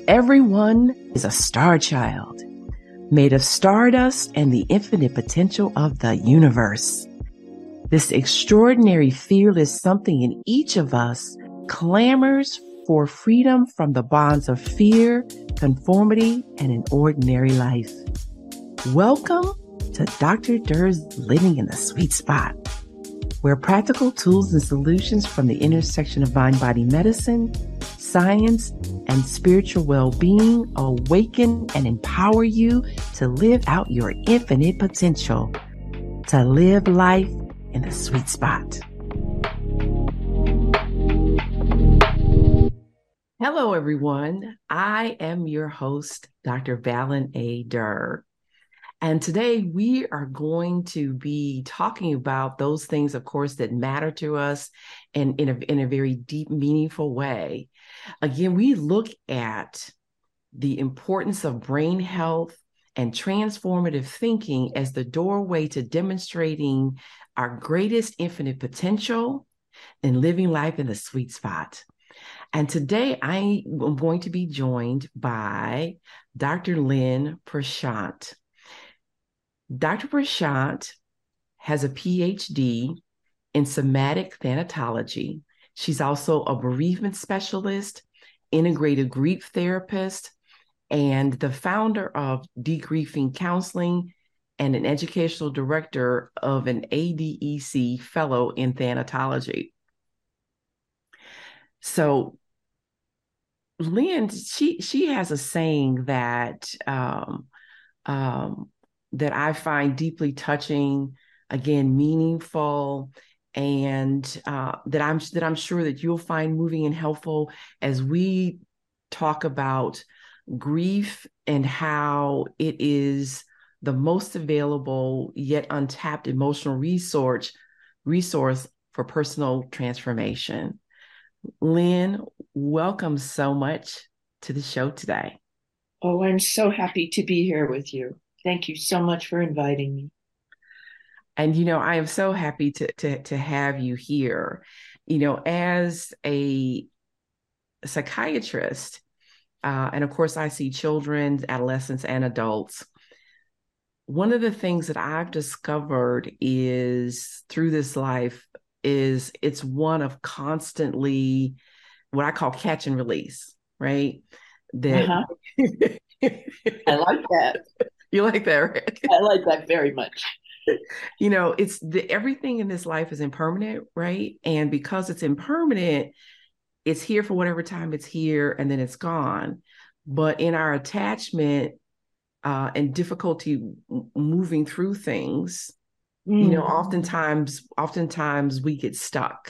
Everyone is a star child, made of stardust and the infinite potential of the universe. This extraordinary, fearless something in each of us clamors for freedom from the bonds of fear, conformity, and an ordinary life. Welcome to Dr. Durr's Living in the Sweet Spot, where practical tools and solutions from the intersection of mind-body medicine, science, and spiritual well-being awaken and empower you to live out your infinite potential, to live life in the sweet spot. Hello, everyone. I am your host, Dr. Valen A. Durr. And today we are going to be talking about those things, of course, that matter to us and in a very deep, meaningful way. Again, we look at the importance of brain health and transformative thinking as the doorway to demonstrating our greatest infinite potential and living life in the sweet spot. And today I am going to be joined by Dr. Lynn Prashant. Dr. Prashant has a PhD in somatic thanatology. She's also a bereavement specialist, integrated grief therapist, and the founder of Degriefing Counseling and an educational director of an ADEC fellow in thanatology. So Lynn, she has a saying that that I find deeply touching, again, meaningful, and that I'm sure that you'll find moving and helpful as we talk about grief and how it is the most available yet untapped emotional resource for personal transformation. Lynn, welcome so much to the show today. Oh, I'm so happy to be here with you. Thank you so much for inviting me. And, I am so happy to have you here. As a psychiatrist, and of course, I see children, adolescents, and adults. One of the things that I've discovered is through this life is it's one of constantly what I call catch and release, right? That I like that. You like that, right? I like that very much. It's everything in this life is impermanent, right? And because it's impermanent, it's here for whatever time it's here and then it's gone. But in our attachment and difficulty moving through things, oftentimes we get stuck.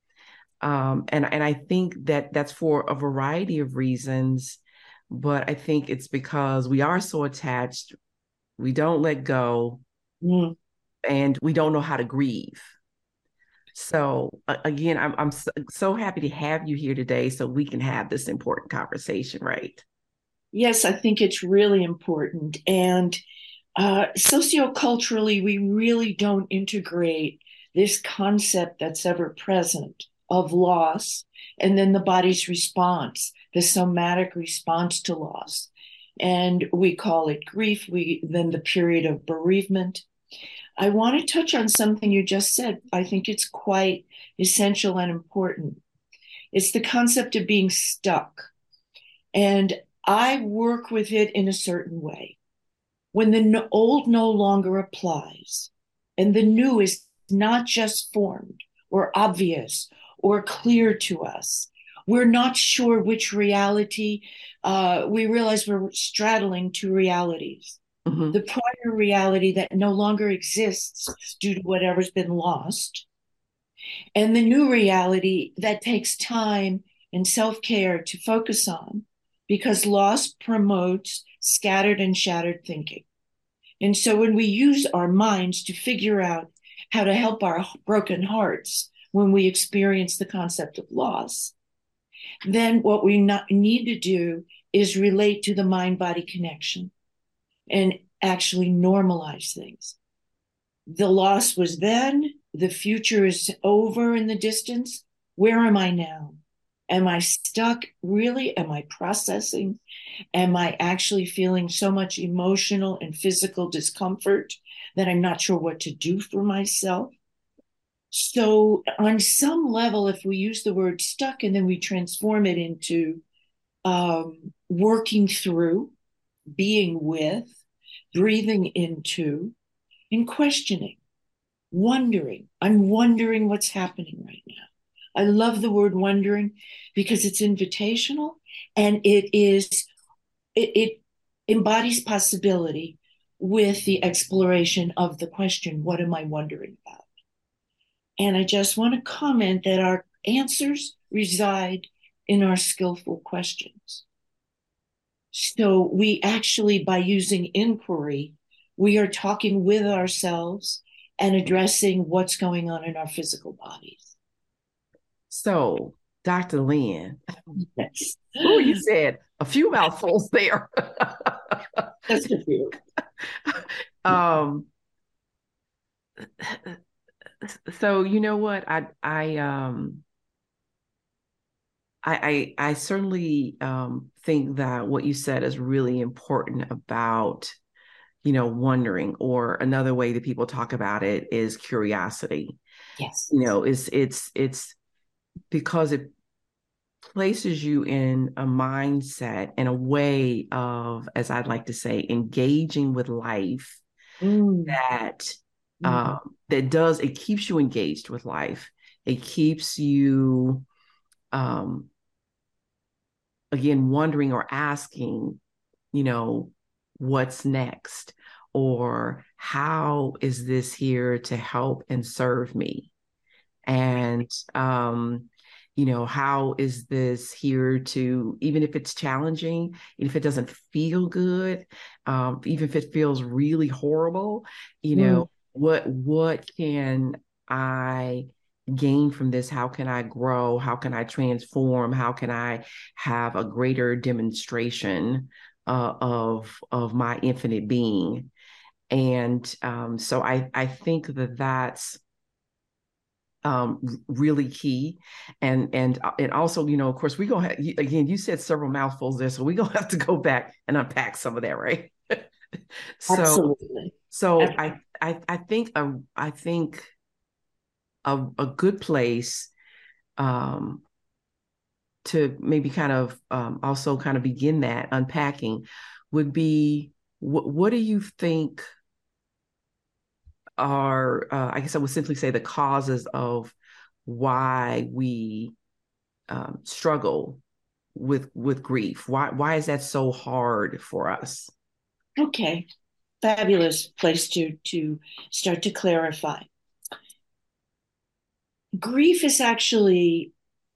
And I think that's for a variety of reasons, but I think it's because we are so attached, we don't let go, and we don't know how to grieve. So again, I'm so happy to have you here today so we can have this important conversation, right? Yes, I think it's really important. And socioculturally, we really don't integrate this concept that's ever present of loss and then the body's response, the somatic response to loss. And we call it grief, then the period of bereavement. I want to touch on something you just said. I think it's quite essential and important. It's the concept of being stuck. And I work with it in a certain way. When the old no longer applies and the new is not just formed or obvious or clear to us, we're not sure which reality, we realize we're straddling two realities. Mm-hmm. The prior reality that no longer exists due to whatever's been lost, and the new reality that takes time and self-care to focus on, because loss promotes scattered and shattered thinking. And so when we use our minds to figure out how to help our broken hearts when we experience the concept of loss, then what we need to do is relate to the mind-body connection and actually normalize things. The loss was then, the future is over in the distance. Where am I now? Am I stuck? Really? Am I processing? Am I actually feeling so much emotional and physical discomfort that I'm not sure what to do for myself? So, on some level, if we use the word stuck and then we transform it into working through, being with, breathing into, and questioning, wondering. I'm wondering what's happening right now. I love the word wondering because it's invitational and it embodies possibility with the exploration of the question, what am I wondering about? And I just want to comment that our answers reside in our skillful questions. So we actually, by using inquiry, we are talking with ourselves and addressing what's going on in our physical bodies. So, Dr. Lynn, Yes. oh, you said a few mouthfuls there. Just a few. um, so you know what? I certainly think that what you said is really important about, wondering, or another way that people talk about it is curiosity. Yes. It's because it places you in a mindset and a way of, as I'd like to say, engaging with life Mm. that Mm. it keeps you engaged with life. It keeps you um, again wondering or asking, you know, what's next, or how is this here to help and serve me? And how is this here to, even if it's challenging, if it doesn't feel good, even if it feels really horrible, Mm. what can I gain from this? How can I grow? How can I transform? How can I have a greater demonstration of my infinite being? And so I think that that's really key. And also, of course, we gonna have, again, you said several mouthfuls there, so we gonna have to go back and unpack some of that, right? so Absolutely. so Absolutely. I think a good place um to maybe kind of also kind of begin that unpacking would be, what do you think are, I guess I would simply say, the causes of why we struggle with grief? Why is that so hard for us? Okay. Fabulous place to start to clarify. Grief is actually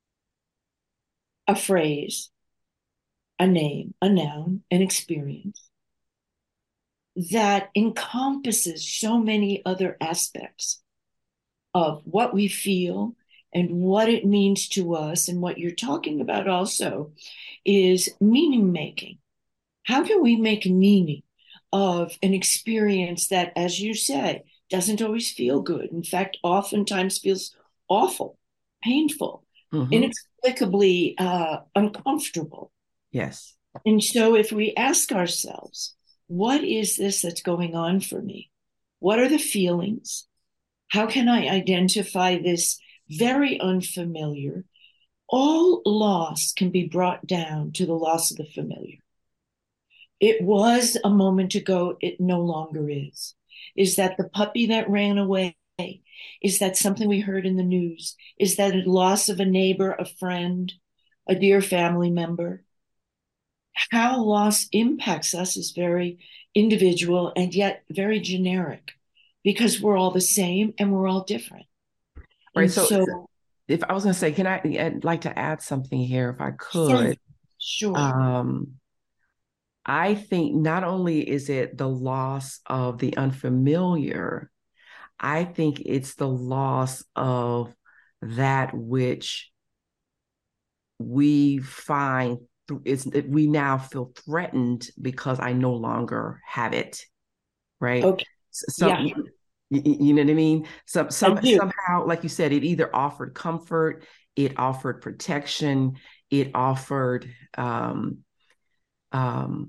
a phrase, a name, a noun, an experience that encompasses so many other aspects of what we feel and what it means to us. And what you're talking about also is meaning making. How can we make meaning of an experience that, as you say, doesn't always feel good? In fact, oftentimes feels awful, painful, Mm-hmm. inexplicably uncomfortable. Yes. And so, if we ask ourselves, what is this that's going on for me? What are the feelings? How can I identify this very unfamiliar? All loss can be brought down to the loss of the familiar. It was a moment ago, it no longer is. Is that the puppy that ran away? Is that something we heard in the news? Is that a loss of a neighbor, a friend, a dear family member? How loss impacts us is very individual and yet very generic because we're all the same and we're all different. Right. And So so, if I was going to say, I'd like to add something here if I sure, could. sure. Um, I think not only is it the loss of the unfamiliar, I think it's the loss of that which we find we now feel threatened because I no longer have it, right? Okay. So Yeah. You know what I mean? I do. Somehow, like you said, it either offered comfort, it offered protection, it offered um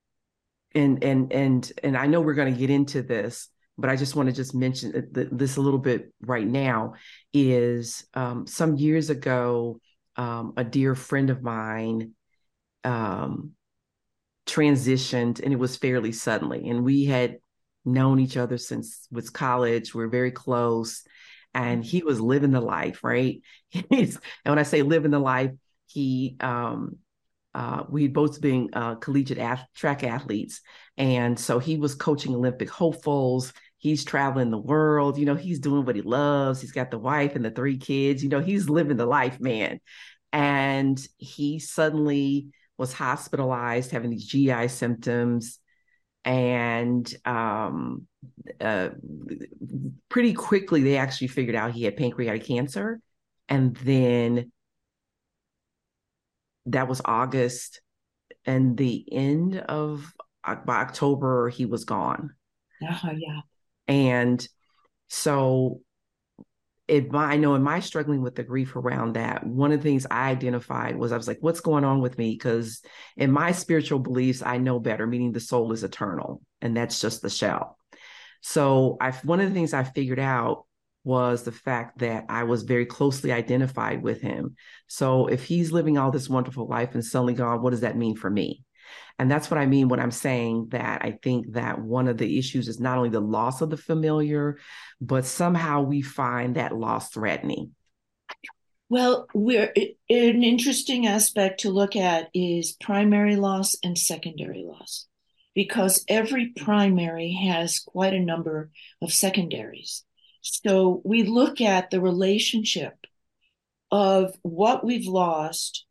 and I know we're going to get into this, but I just want to just mention this a little bit right now. Is some years ago, a dear friend of mine um, transitioned, and it was fairly suddenly. And we had known each other since was college. We're very close, and he was living the life, right? And when I say living the life, he we'd both been collegiate track athletes. And so he was coaching Olympic hopefuls. He's traveling the world. He's doing what he loves. He's got the wife and the 3 kids. He's living the life, man. And he suddenly was hospitalized, having these GI symptoms. And uh, pretty quickly, they actually figured out he had pancreatic cancer. And then that was August, and the end of by October he was gone. Yeah. And so I know in my struggling with the grief around that, one of the things I identified was I was like, what's going on with me? Because in my spiritual beliefs, I know better, meaning the soul is eternal, and that's just the shell. So one of the things I figured out was the fact that I was very closely identified with him. So if he's living all this wonderful life and suddenly gone, what does that mean for me? And that's what I mean when I'm saying that I think that one of the issues is not only the loss of the familiar, but somehow we find that loss threatening. Well, an interesting aspect to look at is primary loss and secondary loss, because every primary has quite a number of secondaries. So we look at the relationship of what we've lost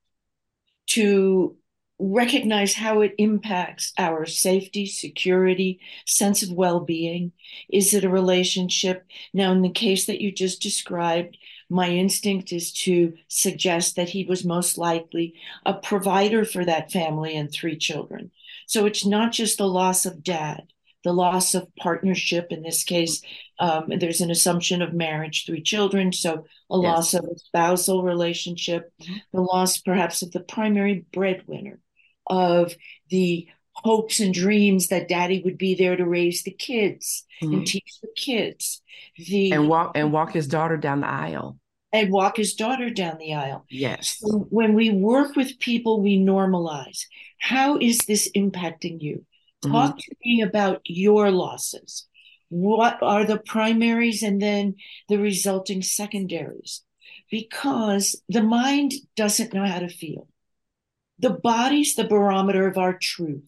to recognize how it impacts our safety, security, sense of well-being. Is it a relationship? Now, in the case that you just described, my instinct is to suggest that he was most likely a provider for that family and 3 children. So it's not just the loss of dad, the loss of partnership. In this case, there's an assumption of marriage, 3 children. So a Yes. loss of a spousal relationship, the loss perhaps of the primary breadwinner, of the hopes and dreams that daddy would be there to raise the kids and Mm-hmm. teach the kids, And the walk his daughter down the aisle. and walk his daughter down the aisle. Yes. So when we work with people, we normalize. How is this impacting you? Mm-hmm. Talk to me about your losses. What are the primaries and then the resulting secondaries? Because the mind doesn't know how to feel. The body's the barometer of our truth.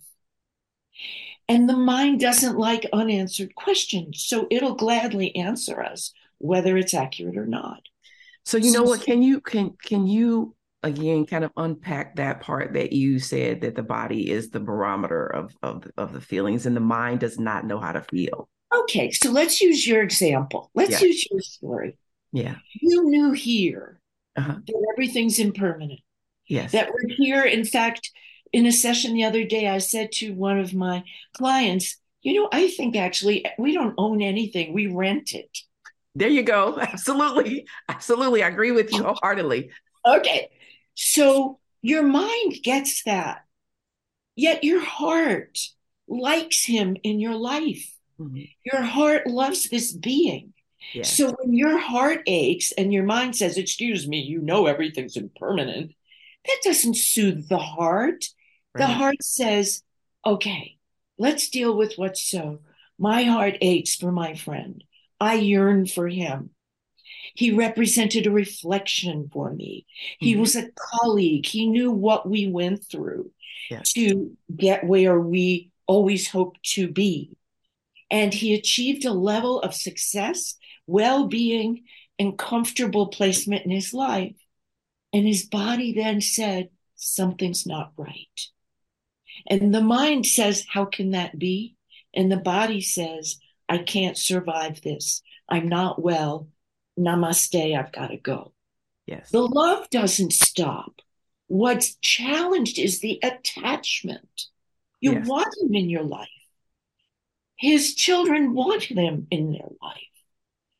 And the mind doesn't like unanswered questions. So it'll gladly answer us, whether it's accurate or not. So you know So what? Can you again kind of unpack that part that you said that the body is the barometer of the feelings and the mind does not know how to feel? okay, so let's use your example. Let's Yeah. use your story. Yeah. You knew here Uh-huh. that everything's impermanent, Yes. that we're here. In fact, in a session the other day, I said to one of my clients, I think actually we don't own anything, we rent it. There you go. Absolutely. Absolutely. I agree with you wholeheartedly. Okay, so your mind gets that, yet your heart likes him in your life. Mhm. Your heart loves this being. Yes. So when your heart aches and your mind says, excuse me, everything's impermanent, that doesn't soothe the heart. The Right. heart says, okay, let's deal with what's so. My heart aches for my friend. I yearn for him. He represented a reflection for me. He Mhm. was a colleague. He knew what we went through Yes. to get where we always hoped to be. And he achieved a level of success, well being, and comfortable placement in his life. And his body then said, something's not right. And the mind says, how can that be? And the body says, I can't survive this. I'm not well. Namaste, I've got to go. Yes. The love doesn't stop. What's challenged is the attachment. You Yes. want him in your life. His children want him in their life.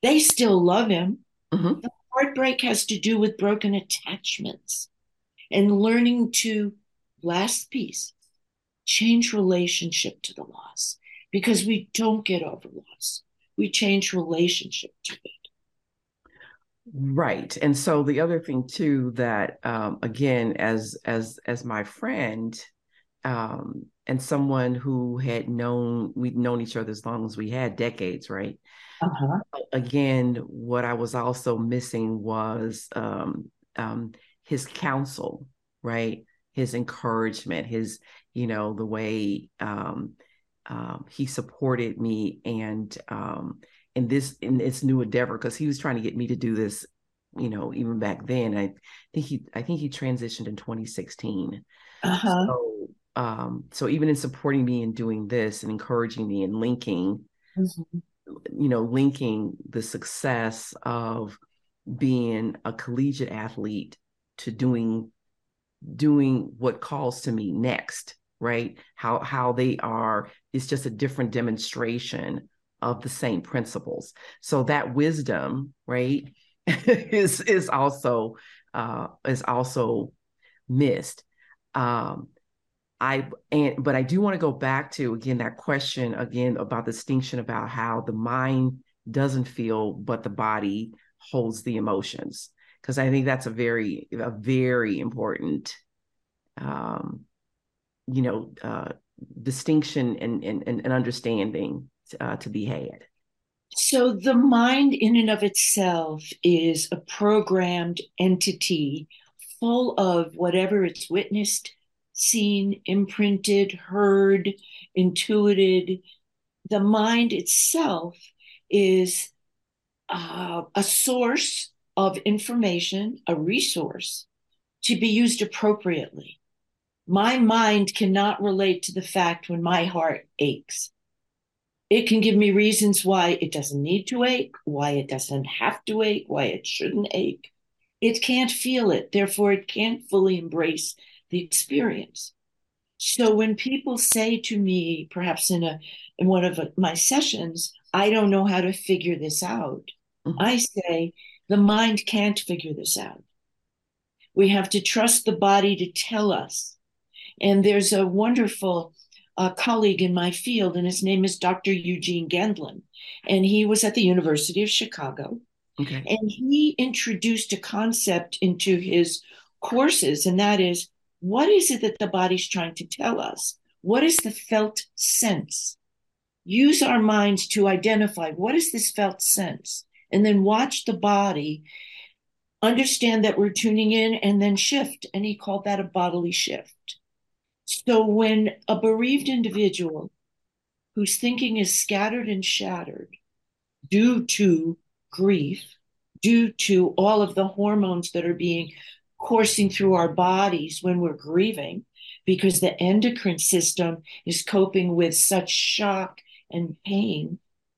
They still love him. Hmm. The heartbreak has to do with broken attachments and learning to, last piece, change relationship to the loss, because we don't get over loss. We change relationship to it. Right. And so the other thing too that again, as my friend, and someone who had we'd known each other as long as we had, decades, right? Uh-huh. Again, what I was also missing was his counsel, right? His encouragement, his, the way he supported me, and in this new endeavor, because he was trying to get me to do this, even back then. I think he transitioned in 2016. Uh-huh. So even in supporting me in doing this and encouraging me and Mhm. linking the success of being a collegiate athlete to doing what calls to me next, right? How they are, it's just a different demonstration of the same principles. So that wisdom, right, is also missed. Um, but I do want to go back to again that question again about the distinction about how the mind doesn't feel, but the body holds the emotions. Because I think that's a very important um, you know, distinction and understanding to be had. So the mind in and of itself is a programmed entity full of whatever it's witnessed, seen, imprinted, heard, intuited. The mind itself is a source of information, a resource to be used appropriately. My mind cannot relate to the fact when my heart aches. It can give me reasons why it doesn't need to ache, why it doesn't have to ache, why it shouldn't ache. It can't feel it, therefore, it can't fully embrace the experience. So when people say to me, perhaps in one of my sessions, I don't know how to figure this out, Mhm. I say the mind can't figure this out. We have to trust the body to tell us. And there's a wonderful colleague in my field, and his name is Dr. Eugene Gendlin. And he was at the University of Chicago. Okay. And he introduced a concept into his courses, and that is, what is it that the body's trying to tell us? What is the felt sense? Use our minds to identify what is this felt sense, and then watch the body understand that we're tuning in and then shift. And he called that a bodily shift. So when a bereaved individual whose thinking is scattered and shattered due to grief, due to all of the hormones that are being coursing through our bodies when we're grieving, because the endocrine system is coping with such shock and pain,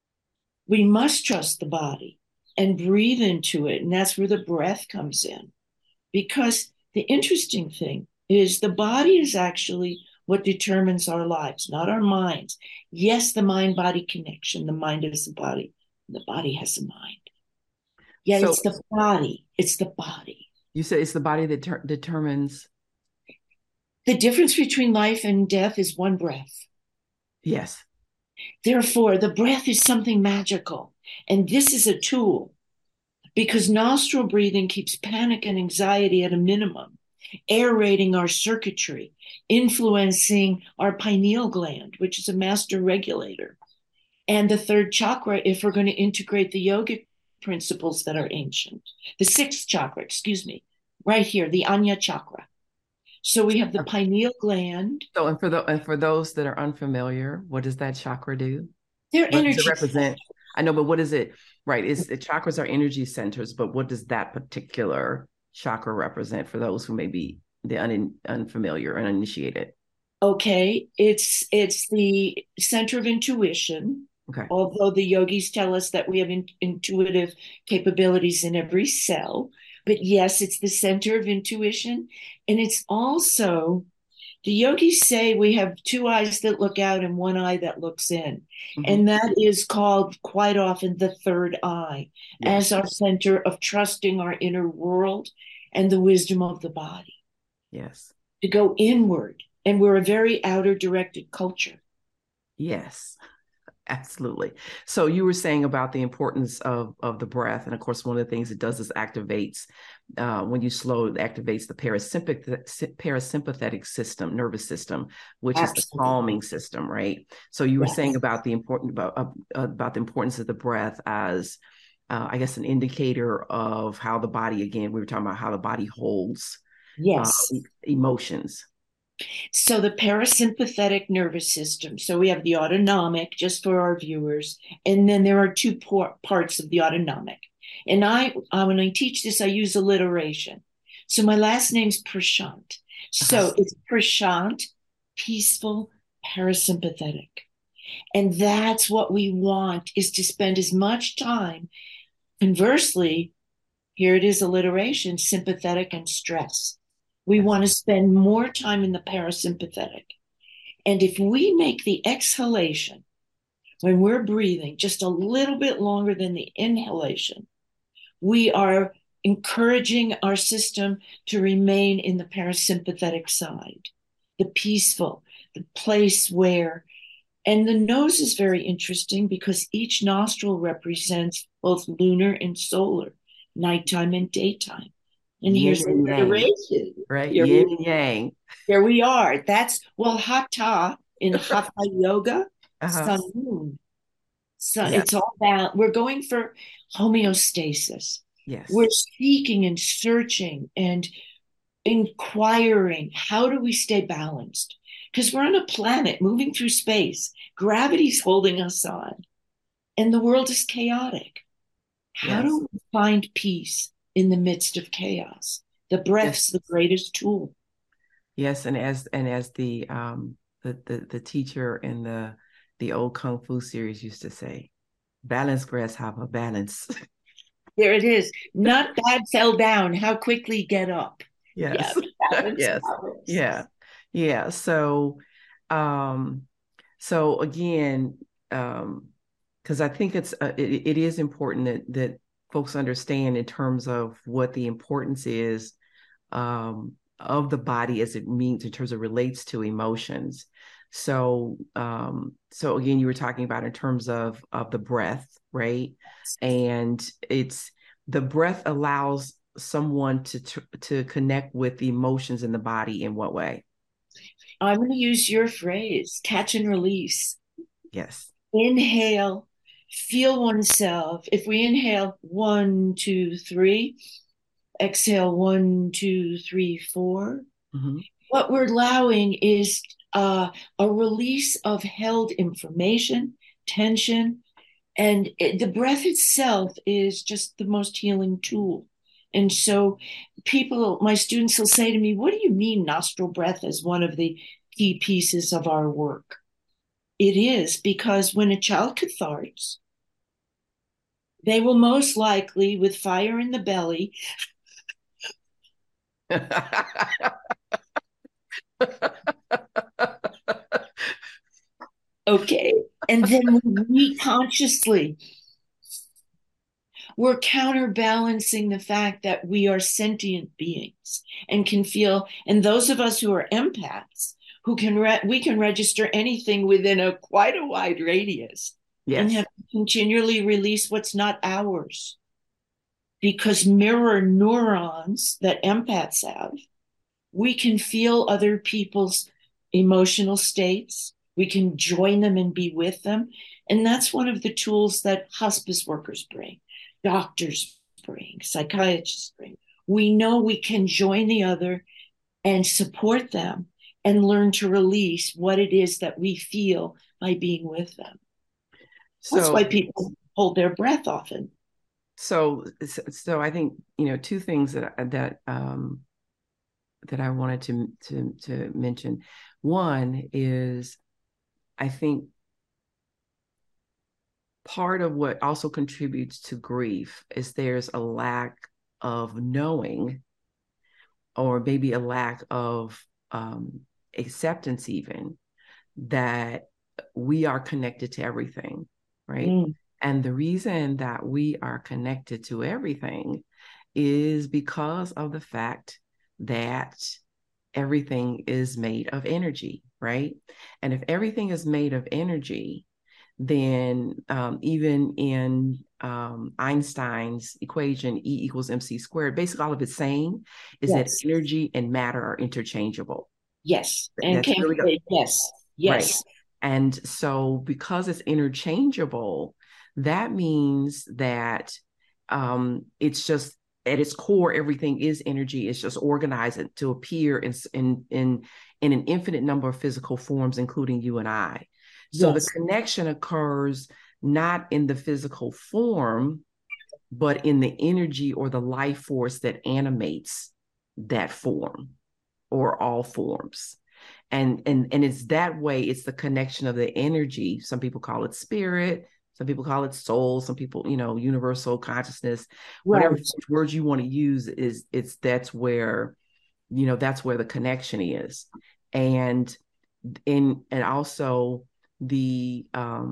we must trust the body and breathe into it. And that's where the breath comes in. Because the interesting thing is the body is actually what determines our lives, not our minds. Yes, the mind body connection, the mind is the body, the body has a mind. Yet So it's the body, it's the body. you said it's the body that determines. The difference between life and death is one breath. Yes. Therefore, the breath is something magical. And this is a tool because nostril breathing keeps panic and anxiety at a minimum, aerating our circuitry, influencing our pineal gland, which is a master regulator, and the third chakra, if we're going to integrate the yogic principles that are ancient. The sixth chakra, excuse me, right here, the Anya chakra. So we have the pineal gland. So, and for those that are unfamiliar, what does that chakra do? They're What does it energy represent? centers. I know, but what is it? Right, is the chakras are energy centers, but what does that particular chakra represent for those who may be the unfamiliar and uninitiated? Okay, it's the center of intuition. Okay. Although the yogis tell us that we have intuitive capabilities in every cell, but yes, it's the center of intuition, and it's also The yogis say we have two eyes that look out and one eye that looks in. Mm-hmm. And that is called quite often the third eye Yes. as our center of trusting our inner world and the wisdom of the body Yes. to go inward. And we're a very outer directed culture. Yes. Absolutely. So you were saying about the importance of the breath, and of course, one of the things it does is activates when you slow, it activates the parasympathetic system, nervous system, which is the Absolutely. calming system, right? So you were saying Yes. about the about the importance of the breath as, I guess, an indicator of how the body. Again, we were talking about how the body holds Yes. emotions. So the parasympathetic nervous system. So we have the autonomic, just for our viewers, and then there are two parts of the autonomic. And when I teach this, I use alliteration. So my last name's Prashant. Uh-huh. So it's Prashant, peaceful, parasympathetic. And that's what we want, is to spend as much time. Conversely, here it is alliteration, sympathetic and stress. We Yes. want to spend more time in the parasympathetic. And if we make the exhalation when we're breathing just a little bit longer than the inhalation, we are encouraging our system to remain in the parasympathetic side, the peaceful, the place where, and the nose is very interesting because each nostril represents both lunar and solar, nighttime and daytime. And Yin here's and yang, alliteration. right? Here Yin we, and yang. here we are. That's, well, hatha in hatha yoga, Uh-huh. sun moon. So Yeah. it's all about, we're going for homeostasis. We're Yes. seeking and searching and inquiring, how do we stay balanced? Because we're on a planet moving through space. Gravity's holding us on, and the world is chaotic. How Yes. do we find peace in the midst of chaos? The Yes. breath's the greatest tool. Yes. And as the teacher in the old Kung Fu series used to say, balance grasshopper, balance. There it is. Not bad, fell down. How quickly get up? Yeah, Yes. balance, Yes. balance. Yeah. Yeah. Um, so again, because I think it is important that folks understand in terms of what the importance is of the body as it means in terms of relates to emotions. So again, you were talking about in terms of the breath, right? And it's the breath allows someone to connect with the emotions in the body in what way? I'm going to use your phrase, catch and release. Yes. Inhale, feel oneself. If we inhale, 1, 2, 3, exhale, 1, 2, 3, 4. Mm-hmm. What we're allowing is a release of held information, tension, and the breath itself is just the most healing tool. And so my students will say to me, what do you mean nostril breath is one of the key pieces of our work? It is because when a child catharts, they will most likely, with fire in the belly, okay, and then we consciously, we're counterbalancing the fact that we are sentient beings and can feel, and those of us who are empaths, who we can register anything within quite a wide radius and Yes. have to continually release what's not ours, because mirror neurons that empaths have, we can feel other people's emotional states. We can join them and be with them. And that's one of the tools that hospice workers bring, doctors bring, psychiatrists bring. We know we can join the other and support them and learn to release what it is that we feel by being with them. That's So why people hold their breath often. so I think two things that I wanted to mention. One is I think part of what also contributes to grief is there's a lack of knowing or maybe a lack of acceptance even that we are connected to everything, right? Mm. And the reason that we are connected to everything is because of the fact that everything is made of energy, right? And if everything is made of energy, then even in Einstein's equation, E equals mc squared, basically all of it's saying is that Yes. energy and matter are interchangeable. Yes. And That's came really from yes. right. Yes. And so because it's interchangeable, that means that it's just at its core, everything is energy. It's just organized to appear in an infinite number of physical forms, including you and I. So the Yes. connection occurs not in the physical form, but in the energy or the life force that animates that form or all forms. And it's that way. It's the connection of the energy. Some people call it spirit, some people call it soul, some people, universal consciousness, whatever Right. words you want to use. Is it's that's where the connection is. And also the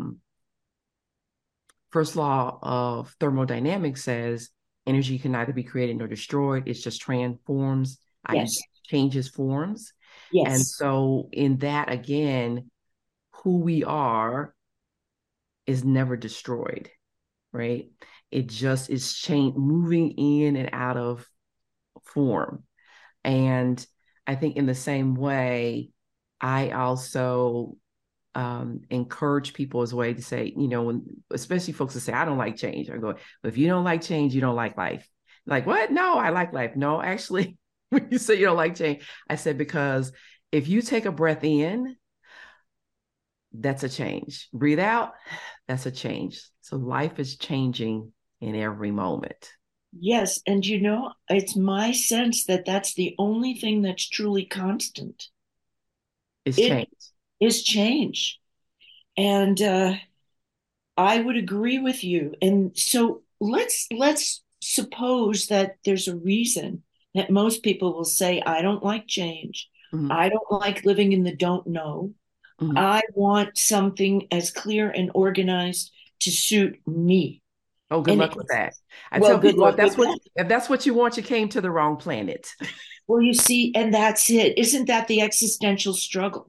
first law of thermodynamics says energy can neither be created nor destroyed. It's just transforms, i.e., Yes. changes forms. And Yes. so, in that, again, who we are is never destroyed, right? It just is moving in and out of form. And I think in the same way, I also encourage people as a way to say, when especially folks that say, I don't like change. I go, well, if you don't like change, you don't like life. Like, what? No, I like life. No, actually, when you say you don't like change, I said, because if you take a breath in, that's a change. Breathe out, that's a change. So life is changing in every moment. Yes. And it's my sense that that's the only thing that's truly constant. It's It change. is change. And I would agree with you. And so let's suppose that there's a reason that most people will say, I don't like change. Mm-hmm. I don't like living in the don't know. Mm-hmm. I want something as clear and organized to suit me. Oh, good And luck with that. I well, tell good people luck with that. if that's what you want, you came to the wrong planet. Well, you see, and that's it. Isn't that the existential struggle?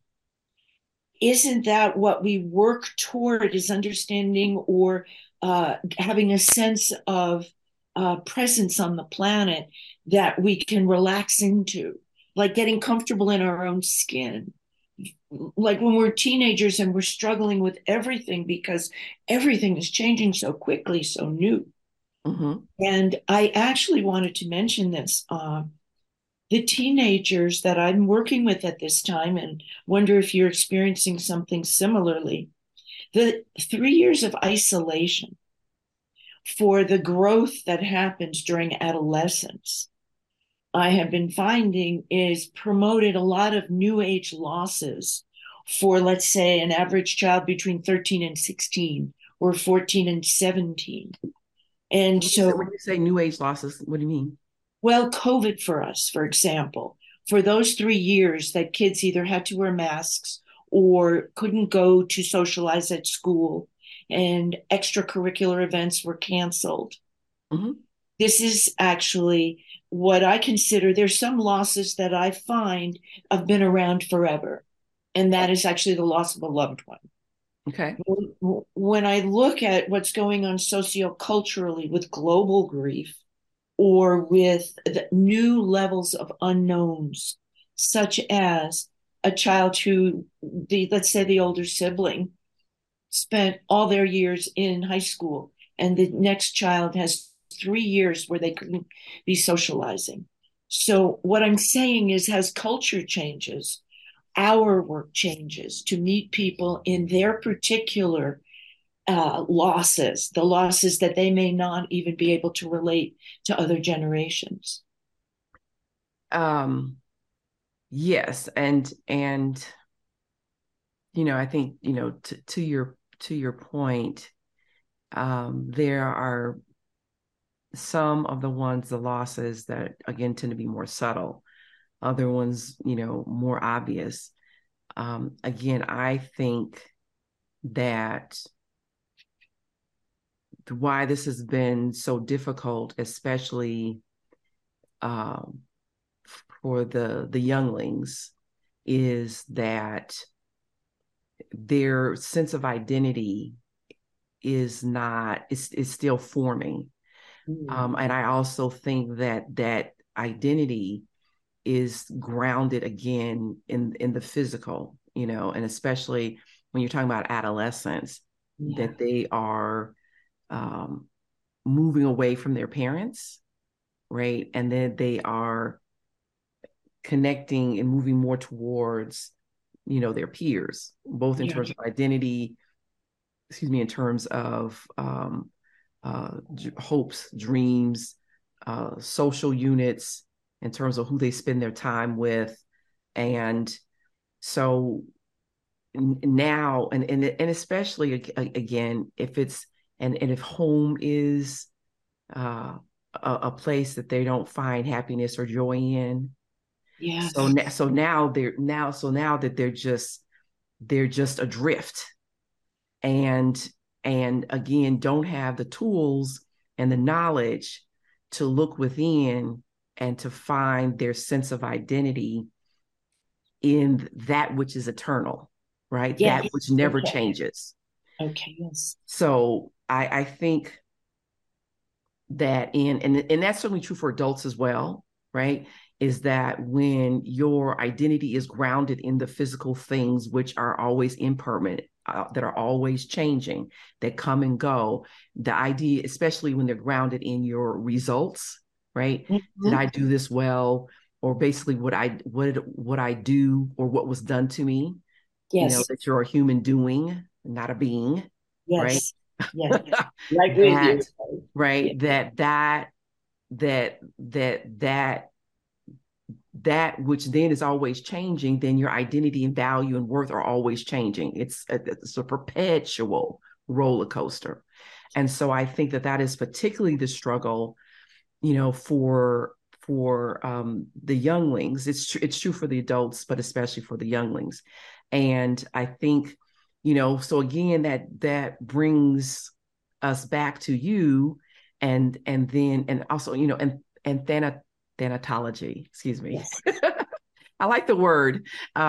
Isn't that what we work toward is understanding or having a sense of presence on the planet that we can relax into, like getting comfortable in our own skin? Like when we're teenagers and we're struggling with everything because everything is changing so quickly, so new. Mm-hmm. And I actually wanted to mention this. The teenagers that I'm working with at this time, and wonder if you're experiencing something similarly. The 3 years of isolation for the growth that happens during adolescence, I have been finding is promoted a lot of new age losses for, let's say, an average child between 13 and 16 or 14 and 17. And When so, you say new age losses, what do you mean? well, COVID for us, for example, for those 3 years that kids either had to wear masks or couldn't go to socialize at school and extracurricular events were canceled. Mm-hmm. This is actually what I consider there's some losses that I find have been around forever. And that is actually the loss of a loved one. Okay. When I look at what's going on socioculturally with global grief, or with the new levels of unknowns, such as a child who, let's say, the older sibling spent all their years in high school, and the next child has 3 years where they couldn't be socializing. So, what I'm saying is, as culture changes, our work changes to meet people in their particular losses, the losses that they may not even be able to relate to other generations. Um, yes, and I think, to your point, there are some of the losses that again tend to be more subtle. other ones, more obvious. Again, I think that why this has been so difficult, especially um, for the younglings, is that their sense of identity is still forming. And I also think that identity is grounded again in the physical, and especially when you're talking about adolescence, that they are um, moving away from their parents, right? And then they are connecting and moving more towards, their peers, both in terms of identity, in terms of hopes, dreams, social units, in terms of who they spend their time with. And so now, and especially again, if it's, and if home is a place that they don't find happiness or joy in. Yes. So now that they're just adrift, and again don't have the tools and the knowledge to look within and to find their sense of identity in that which is eternal, right? Yes. That which never Okay. changes. Okay. Yes. So I think that and that's certainly true for adults as well, right? Is that when your identity is grounded in the physical things which are always impermanent, that are always changing, that come and go, the idea, especially when they're grounded in your results, right? Did I do this well? Or basically what I do or what was done to me? Yes. That you're a human doing, not a being, right? Yes. Yes. Right with you. Right. Yeah. That which then is always changing, then your identity and value and worth are always changing. It's a perpetual roller coaster. And so I think that is particularly the struggle, for the younglings. It's true for the adults, but especially for the younglings. And I think, so again, that brings us back to you, and then, and also, and thanatology, excuse me. Yes. I like the word.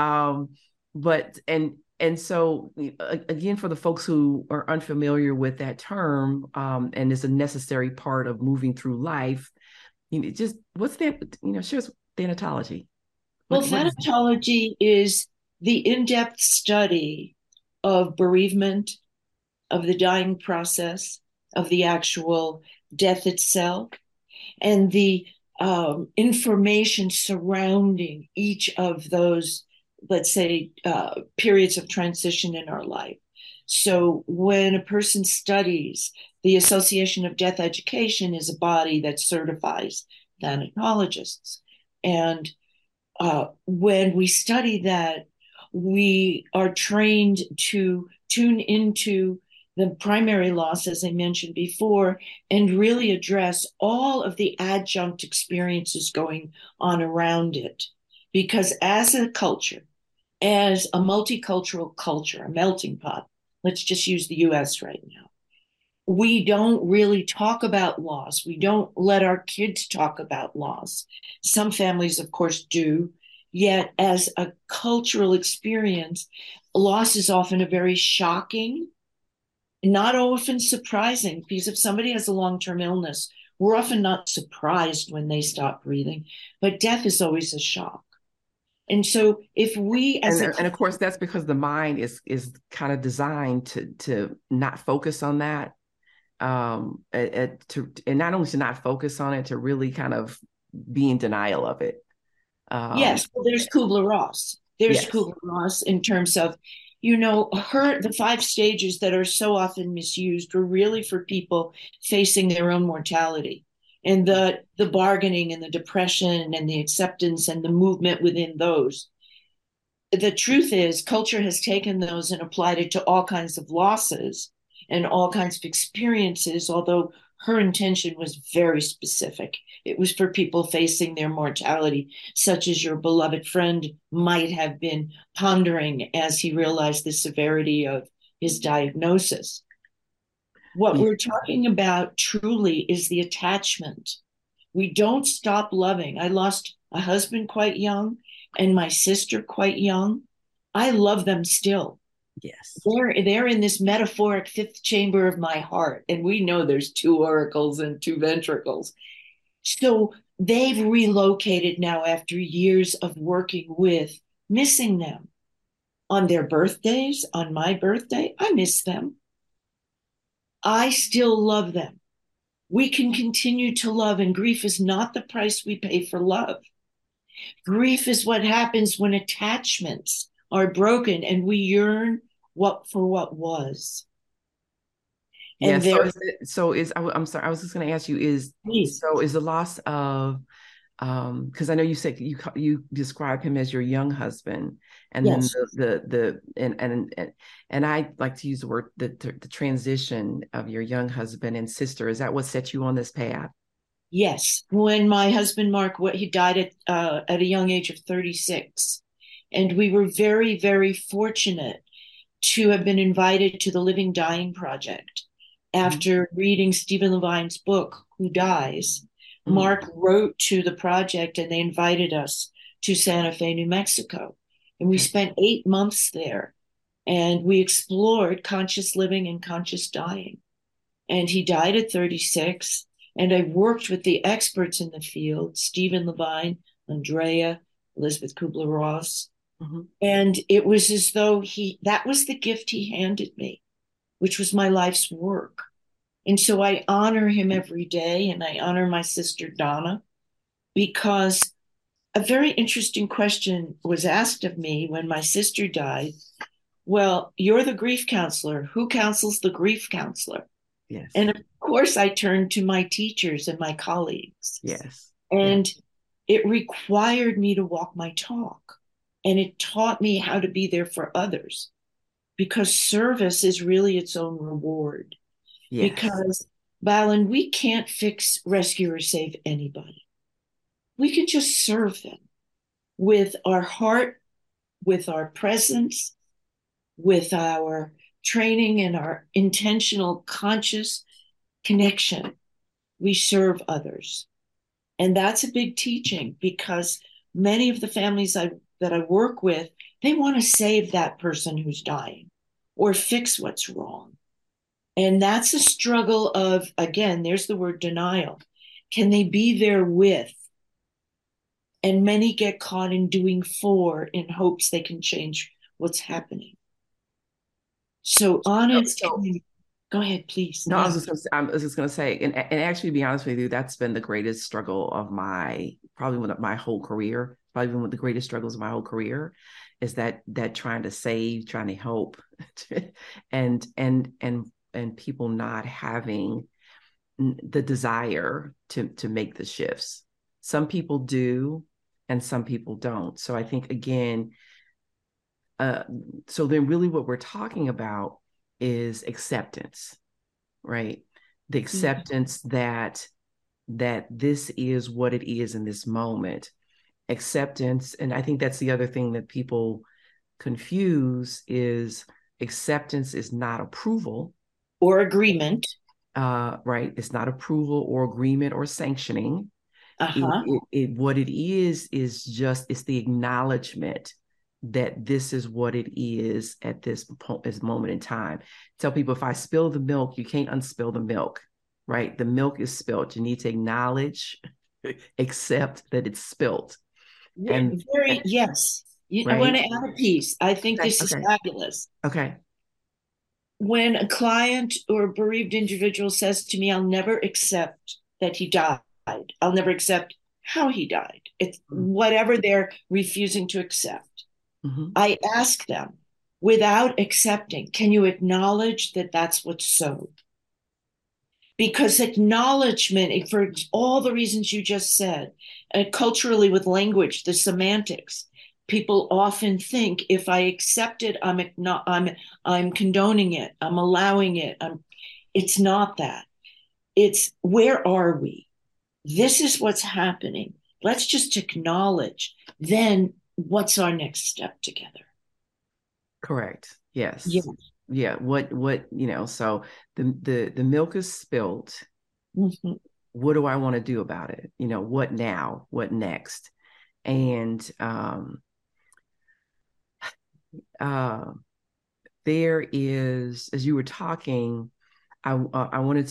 But so again, for the folks who are unfamiliar with that term, and is a necessary part of moving through life, just what's that, share thanatology. Well, What is thanatology is the in-depth study of bereavement, of the dying process, of the actual death itself, and the information surrounding each of those, let's say, periods of transition in our life. So when a person studies, the Association of Death Education is a body that certifies thanatologists. And when we study that, we are trained to tune into the primary loss, as I mentioned before, and really address all of the adjunct experiences going on around it. Because as a culture, as a multicultural culture, a melting pot, let's just use the US right now, we don't really talk about loss. We don't let our kids talk about loss. Some families, of course, do. Yet, as a cultural experience, loss is often a very shocking, not often surprising, because if somebody has a long-term illness, we're often not surprised when they stop breathing, but death is always a shock. And so if we as and of course that's because the mind is kind of designed to not focus on that, and not only to not focus on it, to really kind of be in denial of it. Yes, well, there's Kubler-Ross. There's Yes. Kubler-Ross in terms of, the 5 stages that are so often misused were really for people facing their own mortality, and the bargaining and the depression and the acceptance and the movement within those. The truth is, culture has taken those and applied it to all kinds of losses and all kinds of experiences, although her intention was very specific. It was for people facing their mortality, such as your beloved friend might have been pondering as he realized the severity of his diagnosis. What Yeah. we're talking about truly is the attachment. We don't stop loving. I lost a husband quite young and my sister quite young. I love them still. Yes. They're in this metaphoric fifth chamber of my heart. And we know there's two oracles and two ventricles. So they've relocated now after years of working with, missing them. On their birthdays, on my birthday, I miss them. I still love them. We can continue to love, and grief is not the price we pay for love. Grief is what happens when attachments are broken and we yearn for what was. Yeah. And there, I'm sorry. I was just going to ask you, please, is the loss of, because I know you said you describe him as your young husband, and then yes, and I like to use the word the transition of your young husband and sister. Is that what set you on this path? yes. When my husband Mark, he died at a young age of 36, and we were very, very fortunate to have been invited to the Living Dying Project. Mm-hmm. After reading Stephen Levine's book, Who Dies, Mm-hmm. Mark wrote to the project and they invited us to Santa Fe, New Mexico. And we Okay. spent 8 months there and we explored conscious living and conscious dying. And he died at 36. And I worked with the experts in the field, Stephen Levine, Andrea, Elizabeth Kubler-Ross. Mm-hmm. And it was as though that was the gift he handed me, which was my life's work. And so I honor him every day, and I honor my sister Donna, because a very interesting question was asked of me when my sister died. Well, you're the grief counselor. Who counsels the grief counselor? Yes. And of course, I turned to my teachers and my colleagues. Yes. Yeah. And it required me to walk my talk. And it taught me how to be there for others, because service is really its own reward. Yes. Because, Balan, we can't fix, rescue, or save anybody. We can just serve them with our heart, with our presence, with our training and our intentional, conscious connection. We serve others. And that's a big teaching, because many of the families that I work with, they want to save that person who's dying or fix what's wrong. And that's a struggle of, again, there's the word denial. Can they be there with? And many get caught in doing for in hopes they can change what's happening. So honest, So, go ahead, please. no, Yeah. I was just going to say, and actually, to be honest with you, that's been the greatest struggle of my whole career. Probably one of the greatest struggles of my whole career is that trying to save, trying to help, and people not having the desire to make the shifts. Some people do, and some people don't. So I think again, so then really what we're talking about is acceptance, right? The acceptance that this is what it is in this moment. Acceptance, and I think that's the other thing that people confuse, is acceptance is not approval Or agreement. right? It's not approval or agreement or sanctioning. Uh-huh. What it is just it's the acknowledgement that this is what it is at this moment in time. Tell people, if I spill the milk, you can't unspill the milk, right? The milk is spilled. You need to acknowledge, accept that it's spilled. And Very, yes. I right. want to add a piece. I think Okay. this is Okay. fabulous. Okay. When a client or a bereaved individual says to me, I'll never accept that he died, I'll never accept how he died, it's whatever they're refusing to accept. Mm-hmm. I ask them, without accepting, can you acknowledge that that's what's so? Because acknowledgement, for all the reasons you just said, culturally with language, the semantics, people often think if I accept it, I'm condoning it, I'm allowing it. It's not that. It's where are we? This is what's happening. Let's just acknowledge. Then what's our next step together? Correct. Yeah. Yes. Yeah. So the milk is spilt. Mm-hmm. What do I want to do about it? What now? What next? And uh, there is, as you were talking, I wanted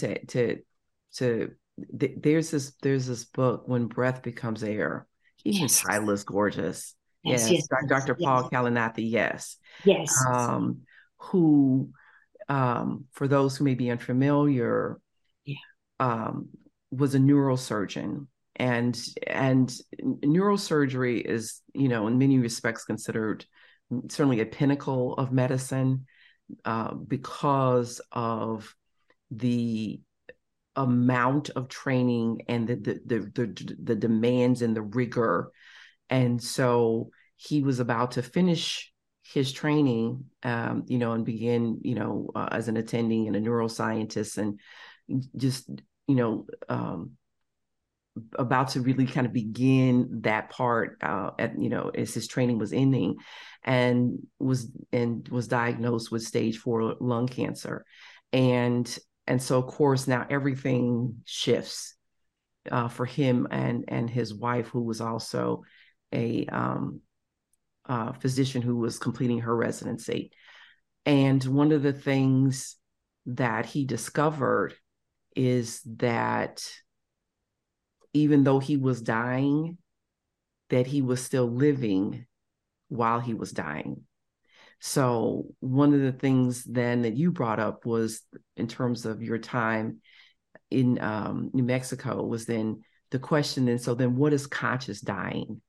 there's this book, When Breath Becomes Air. Even the Yes. title is gorgeous. Yes. Yes, Yes. Dr. Yes. Paul Kalanithi. Yes, Yes. um, who, for those who may be unfamiliar, Yeah. um, was a neurosurgeon, and neurosurgery is, in many respects, considered certainly a pinnacle of medicine, because of the amount of training and the demands and the rigor. And so he was about to finish his training, and begin, as an attending and a neuroscientist, and just, about to really kind of begin that part, as his training was ending, and was diagnosed with stage 4 lung cancer. And so, of course, now everything shifts, for him and his wife, who was also a physician who was completing her residency. And one of the things that he discovered is that even though he was dying, that he was still living while he was dying. So one of the things then that you brought up was, in terms of your time in New Mexico, was then the question, and so then what is conscious dying?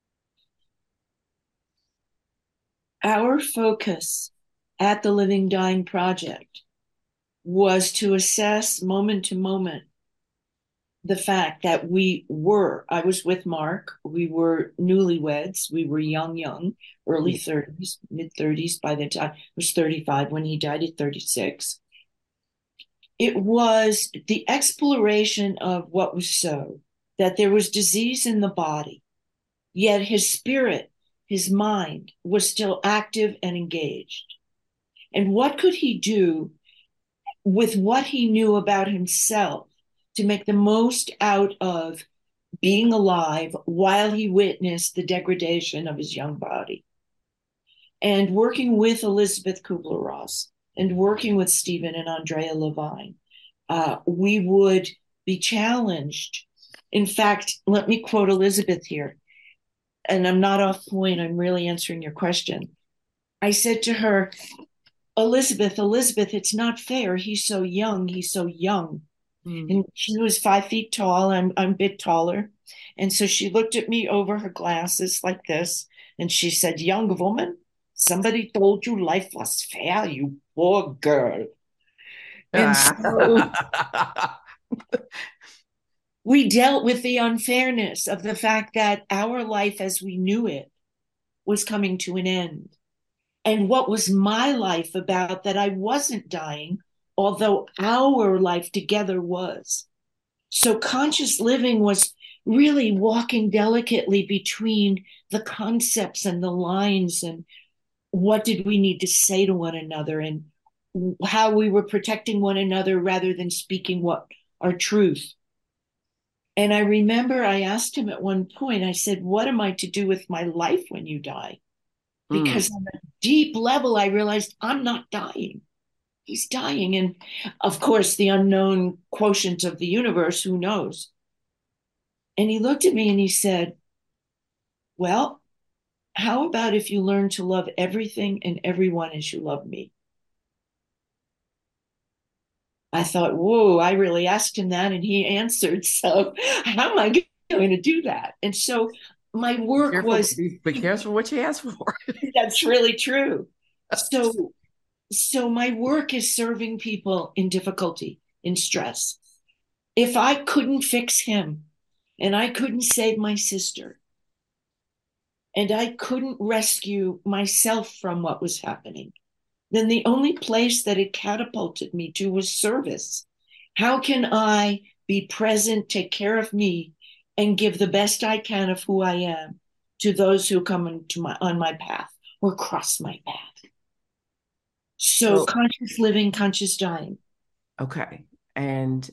Our focus at the Living Dying Project was to assess moment to moment the fact that I was with Mark, we were newlyweds, we were young, early 30s, mid 30s by the time I was 35 when he died at 36. It was the exploration of what was so, that there was disease in the body, yet his spirit, his mind was still active and engaged. And what could he do with what he knew about himself to make the most out of being alive while he witnessed the degradation of his young body? And working with Elizabeth Kubler-Ross and working with Stephen and Andrea Levine, we would be challenged. In fact, let me quote Elizabeth here, and I'm not off point, I'm really answering your question. I said to her, Elizabeth, it's not fair. He's so young. He's so young. Mm. And she was 5 feet tall. I'm a bit taller. And so she looked at me over her glasses like this. And she said, young woman, somebody told you life was fair, you poor girl. And so we dealt with the unfairness of the fact that our life as we knew it was coming to an end. And what was my life about that I wasn't dying, although our life together was. So conscious living was really walking delicately between the concepts and the lines, and what did we need to say to one another, and how we were protecting one another rather than speaking what our truth. And I remember I asked him at one point, I said, what am I to do with my life when you die? Because on a deep level, I realized I'm not dying. He's dying. And of course, the unknown quotient of the universe, who knows? And he looked at me and he said, well, how about if you learn to love everything and everyone as you love me? I thought, whoa, I really asked him that and he answered. So how am I going to do that? And so my work was... Be careful what you ask for. That's really true. So my work is serving people in difficulty, in stress. If I couldn't fix him, and I couldn't save my sister, and I couldn't rescue myself from what was happening, then the only place that it catapulted me to was service. How can I be present, take care of me, and give the best I can of who I am to those who come on my path or cross my path? So So, conscious living, conscious dying. okay. And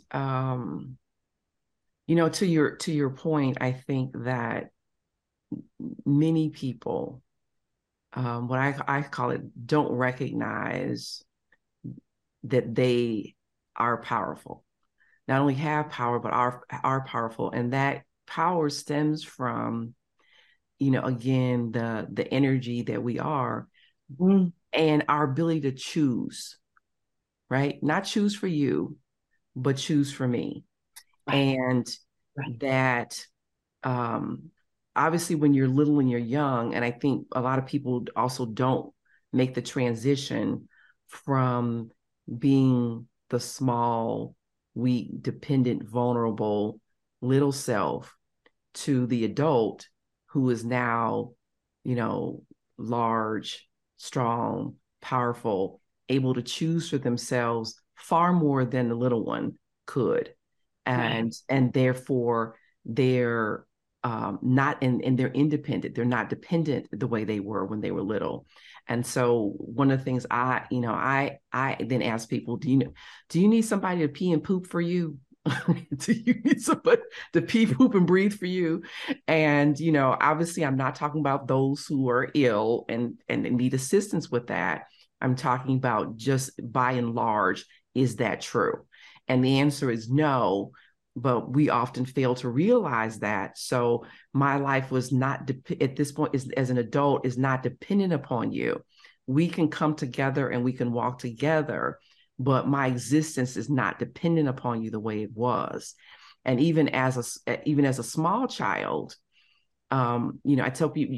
to your point, I think that many people, what I call it, don't recognize that they are powerful. Not only have power, but are powerful. And that power stems from, again, the energy that we are Mm, and our ability to choose, right? Not choose for you, but choose for me. right, And right. that um obviously when you're little and you're young, and I think a lot of people also don't make the transition from being the small, weak, dependent, vulnerable little self to the adult who is now, you know, large, strong, powerful, able to choose for themselves far more than the little one could. Right. And therefore they're not and they're independent. They're not dependent the way they were when they were little. And so one of the things I then ask people, do you need somebody to pee and poop for you? Do you need somebody to pee, poop, and breathe for you? And obviously, I'm not talking about those who are ill and need assistance with that. I'm talking about just by and large, is that true? And the answer is no, but we often fail to realize that. So my life was not at this point as an adult is not dependent upon you. We can come together and we can walk together, but my existence is not dependent upon you the way it was. And even as a small child, I tell people,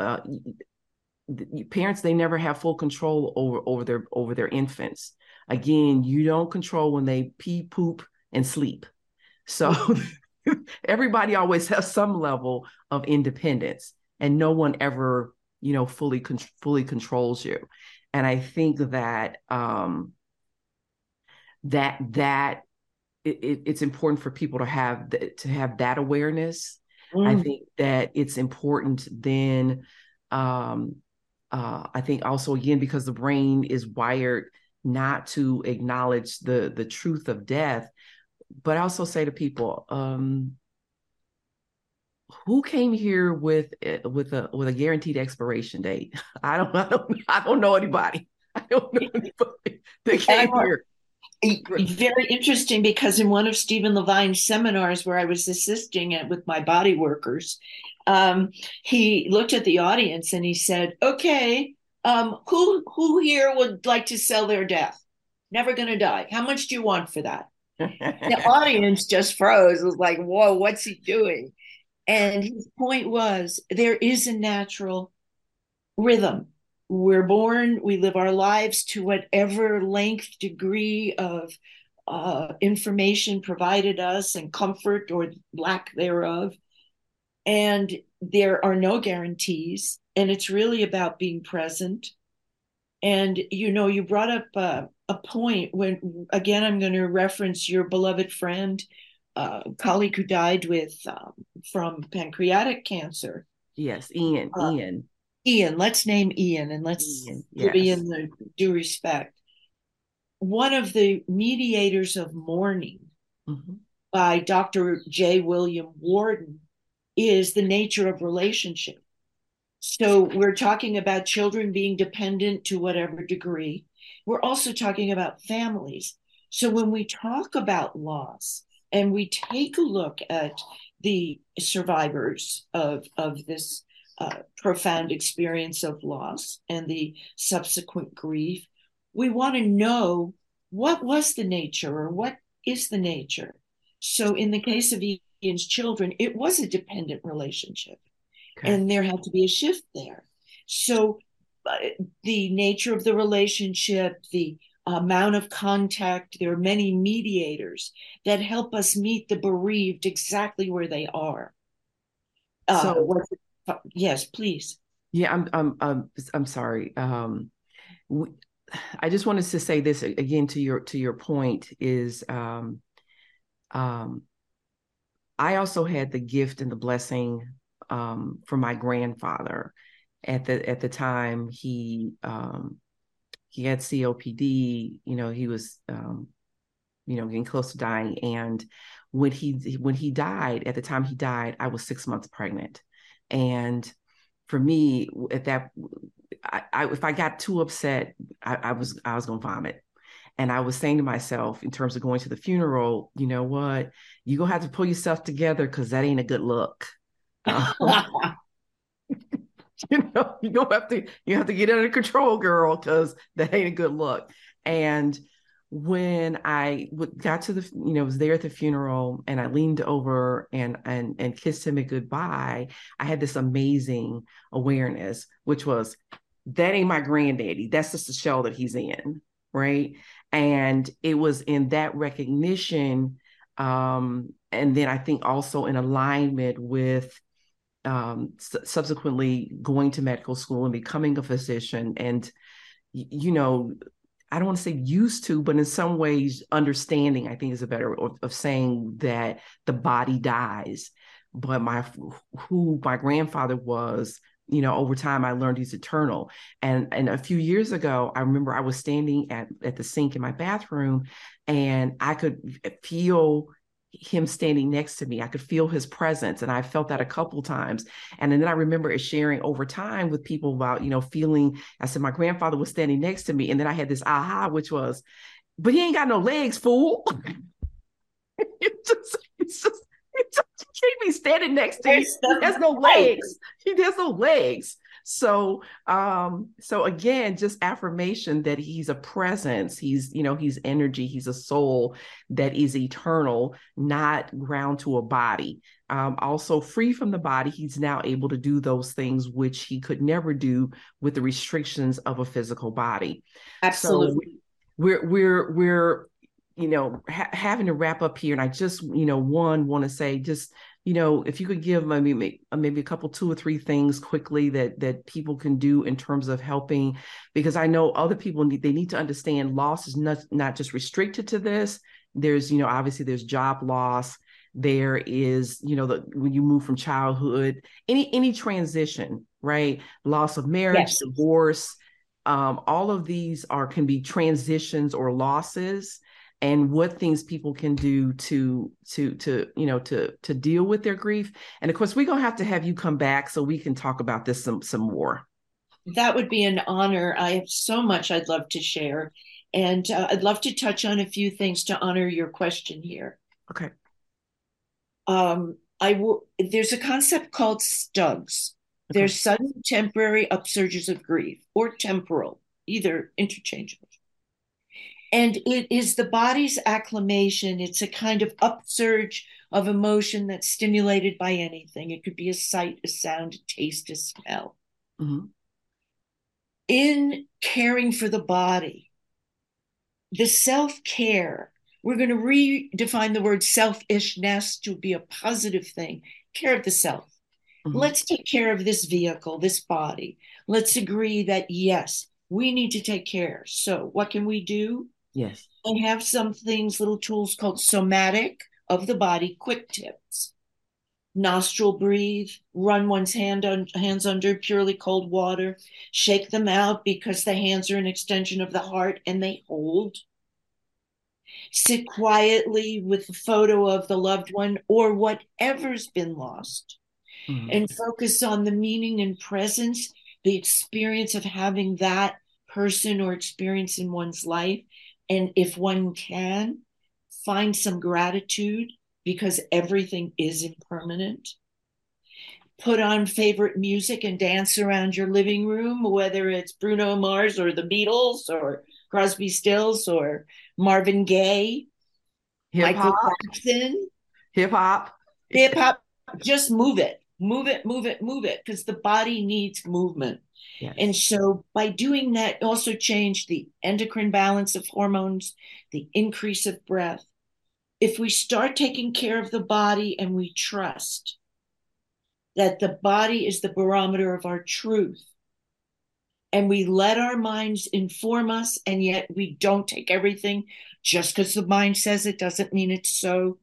parents, they never have full control over their infants. Again, you don't control when they pee, poop, and sleep. So everybody always has some level of independence, and no one ever, fully controls you. And I think that that it's important for people to have that awareness. I Mm, think that it's important then. Um, I think also again because the brain is wired not to acknowledge the truth of death, but I also say to people, who came here with a guaranteed expiration date? I don't know anybody. I don't know anybody that and I came want here. very interesting because in one of Stephen Levine's seminars where I was assisting it with my body workers, he looked at the audience and he said, "Okay, who here would like to sell their death? Never going to die. How much do you want for that?" The audience just froze. It was like, "Whoa, what's he doing?" And his point was, there is a natural rhythm. We're born, we live our lives to whatever length, degree of information provided us and comfort or lack thereof. And there are no guarantees. And it's really about being present. And, you brought up a point when, again, I'm going to reference your beloved friend, colleague who died from pancreatic cancer. Yes, Ian. Uh, Ian, let's name Ian and let's Ian. give Yes. Ian the due respect. One of the mediators of mourning Mm-hmm. by Dr. J. William Warden is the nature of relationship. So we're talking about children being dependent to whatever degree. We're also talking about families. So when we talk about loss and we take a look at the survivors of this profound experience of loss and the subsequent grief, we want to know what was the nature or what is the nature. So in the case of Ian's children, it was a dependent relationship Okay. and there had to be a shift there. So the nature of the relationship, the amount of contact, there are many mediators that help us meet the bereaved exactly where they are. So What, yes, please. yeah, I'm sorry. We, I just wanted to say this again to your point is Um, I also had the gift and the blessing from my grandfather. At the time, he had COPD. He was getting close to dying. And when he died, at the time he died, I was 6 months pregnant. And for me, at that, if I got too upset, I was gonna vomit. And I was saying to myself, in terms of going to the funeral, you know what, you're gonna have to pull yourself together because that ain't a good look. Um, you have to get under control, girl, because that ain't a good look. And when I got to was there at the funeral, and I leaned over and kissed him a goodbye, I had this amazing awareness, which was, that ain't my granddaddy. That's just the shell that he's in, right? And it was in that recognition, and then I think also in alignment with subsequently going to medical school and becoming a physician, and I don't want to say used to, but in some ways understanding, I think, is a better of saying that the body dies. But who my grandfather was, over time I learned he's eternal. And a few years ago, I remember I was standing at the sink in my bathroom, and I could feel him standing next to me. I could feel his presence, and I felt that a couple times. And then I remember it sharing over time with people about, feeling. I said my grandfather was standing next to me, and then I had this aha, which was, but he ain't got no legs, fool. It's just he can't be standing next to you. He has no legs. He has no legs. So again, just affirmation that he's a presence. He's energy. He's a soul that is eternal, not ground to a body. Also free from the body, he's now able to do those things which he could never do with the restrictions of a physical body. Absolutely. So we're having to wrap up here, and I just want to say, just if you could give maybe a couple, 2 or 3 things quickly that people can do in terms of helping, because I know other people need to understand loss is not just restricted to this. There's obviously there's job loss. There is when you move from childhood, any transition, right? Loss of marriage, Yes. divorce, all of these can be transitions or losses, and what things people can do to deal with their grief. And of course, we're gonna have you come back so we can talk about this some more. That would be an honor. I have so much I'd love to share. And I'd love to touch on a few things to honor your question here. Okay. There's a concept called STUGS. Okay. There's sudden temporary upsurges of grief, or temporal, either interchangeable. And it is the body's acclimation. It's a kind of upsurge of emotion that's stimulated by anything. It could be a sight, a sound, a taste, a smell. Mm-hmm. In caring for the body, the self-care, we're going to redefine the word selfishness to be a positive thing. Care of the self. Mm-hmm. Let's take care of this vehicle, this body. Let's agree that, yes, we need to take care. So what can we do? Yes. And have some things, little tools called somatic of the body, quick tips. Nostril breathe, run one's hands under purely cold water, shake them out because the hands are an extension of the heart and they hold. Sit quietly with the photo of the loved one or whatever's been lost, and focus on the meaning and presence, the experience of having that person or experience in one's life. And if one can, find some gratitude because everything is impermanent. Put on favorite music and dance around your living room, whether it's Bruno Mars or the Beatles or Crosby, Stills or Marvin Gaye, Michael Jackson. Hip hop. Just move it, because the body needs movement. Yes. And so by doing that, also change the endocrine balance of hormones, the increase of breath. If we start taking care of the body and we trust that the body is the barometer of our truth, and we let our minds inform us, and yet we don't take everything just because the mind says it doesn't mean it's so.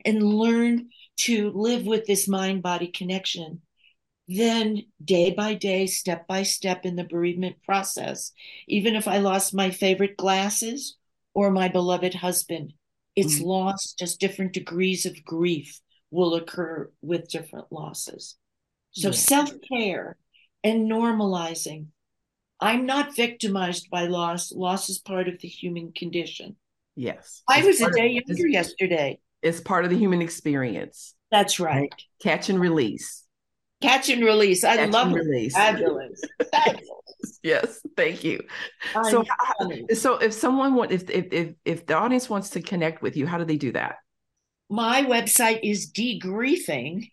and learn to live with this mind-body connection, then day by day, step by step in the bereavement process, even if I lost my favorite glasses or my beloved husband, it's lost, just different degrees of grief will occur with different losses. So self-care and normalizing. I'm not victimized by loss. Loss is part of the human condition. Yes. I was a day younger yesterday. It's part of the human experience. That's right. Catch and release. Catch and release. I love it. Release. Fabulous. Fabulous. Yes, thank you. So if someone if the audience wants to connect with you, how do they do that? My website is Degriefing,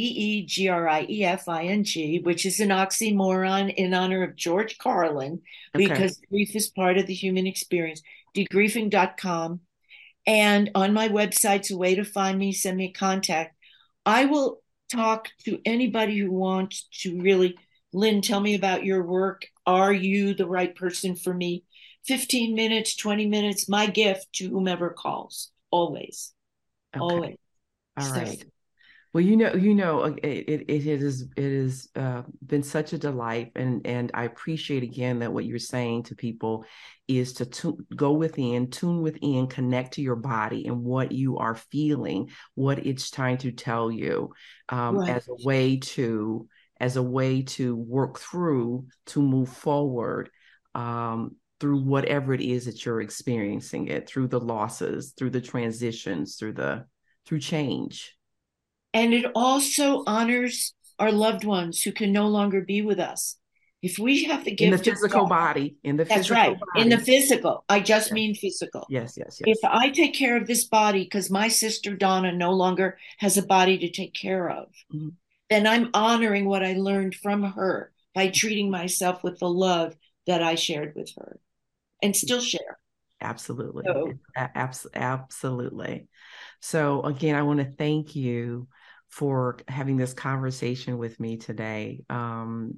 Degriefing, which is an oxymoron in honor of George Carlin, because grief is part of the human experience. Degriefing.com. And on my website's a way to find me, send me a contact. I will talk to anybody who wants to really, Lynn, tell me about your work. Are you the right person for me? 15 minutes, 20 minutes, my gift to whomever calls, always. Okay. Always. All right. Well, it has been such a delight, and I appreciate again that what you're saying to people is to go within, tune within, connect to your body and what you are feeling, what it's trying to tell you, as a way to work through, to move forward, through whatever it is that you're experiencing, it through the losses, through the transitions, through change. And it also honors our loved ones who can no longer be with us. If we have the gift in the physical body, that's right. In the physical, I just mean physical. Yes. If I take care of this body because my sister Donna no longer has a body to take care of, then I'm honoring what I learned from her by treating myself with the love that I shared with her and still share. Absolutely. Absolutely. So again, I want to thank you for having this conversation with me today. While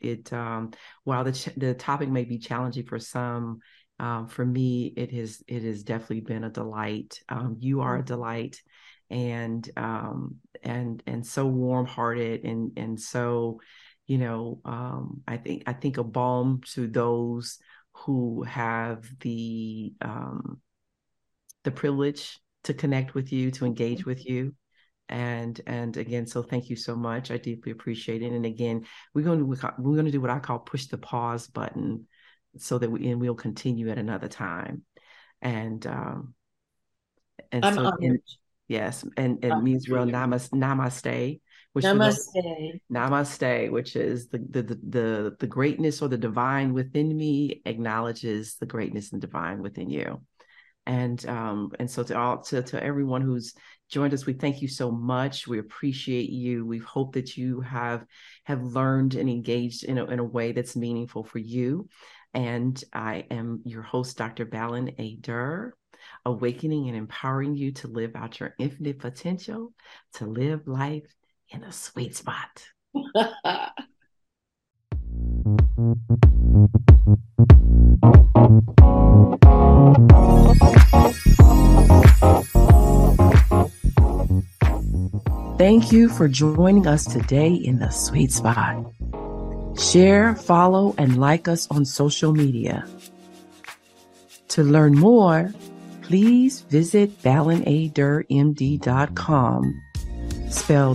the topic may be challenging for some, for me, it has definitely been a delight. You are a delight, and so warm-hearted, and so, I think a balm to those who have the privilege to connect with you, to engage with you. And again, so thank you so much. I deeply appreciate it. And again, we're going to do what I call push the pause button, so that we'll continue at another time. And it means namaste, which is the greatness or the divine within me acknowledges the greatness and divine within you. And so to everyone who's joined us, we thank you so much. We appreciate you. We hope that you have learned and engaged in a way that's meaningful for you. And I am your host, Dr. Balin A. Durr, awakening and empowering you to live out your infinite potential, to live life in a sweet spot. Thank you for joining us today in the sweet spot. Share, follow, and like us on social media. To learn more, please visit balinadurrmd.com, spelled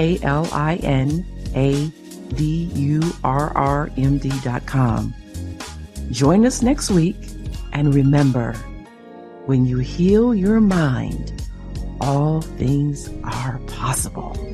BALINADURRMD.com. Join us next week, and remember, when you heal your mind, all things are possible.